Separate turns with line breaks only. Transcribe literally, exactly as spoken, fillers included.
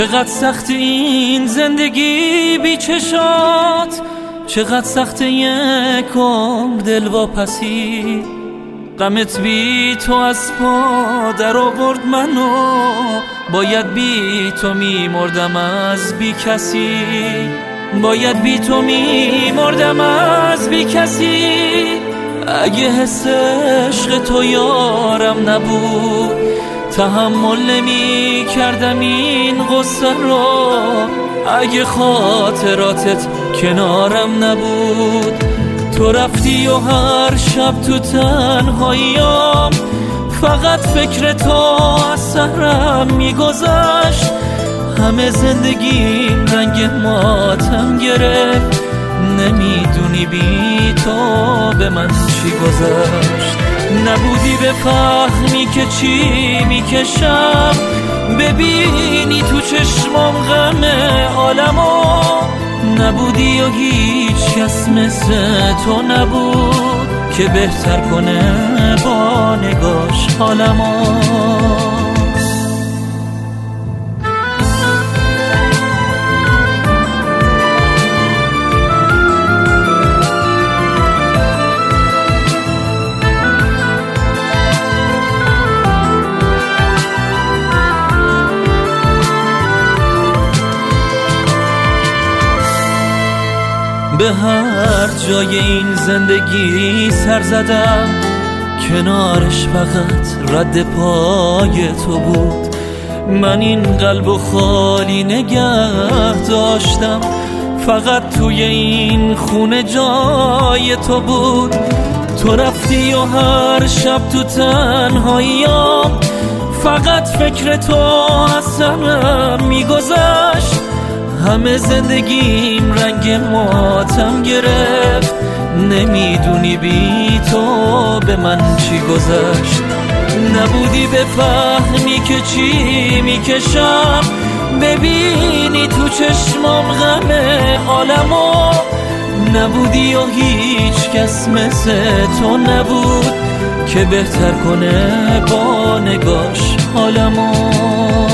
چقدر سخت این زندگی بی چشات، چقدر سخت یک عمر دل واپسی. غمت بی تو از پا در آورد منو، باید بی تو می مردم از بی کسی. باید بی تو می مردم از بی کسی. اگه حس عشق تو یارم نبود، تحمل نمی کردم این غصه رو. اگه خاطراتت کنارم نبود، تو رفتی و هر شب تو تنهاییام فقط فکر تو از سرم میگذشت. همه زندگیم رنگ ماتم گرفت، نمیدونی بی تو به من چی گذشت. نبودی بفهمی که چی میکشم، ببینی تو چشمام غم عالمو. نبودی و هیچ کس مثل تو نبود که بهتر کنه با نگاش حالمو. به هر جای این زندگی سر زدم، کنارش فقط رد پای تو بود. من این قلب و خالی نگه داشتم، فقط توی این خونه جای تو بود. تو رفتی و هر شب تو تنهاییام فقط فکر تو از سرم میگذشت. همه زندگیم رنگ ماتم گرفت، نمیدونی بی تو به من چی گذشت. نبودی بفهمی که چی میکشم، ببینی تو چشمام غم عالمو. نبودی و هیچ کس مثل تو نبود که بهتر کنه با نگاش حالمو.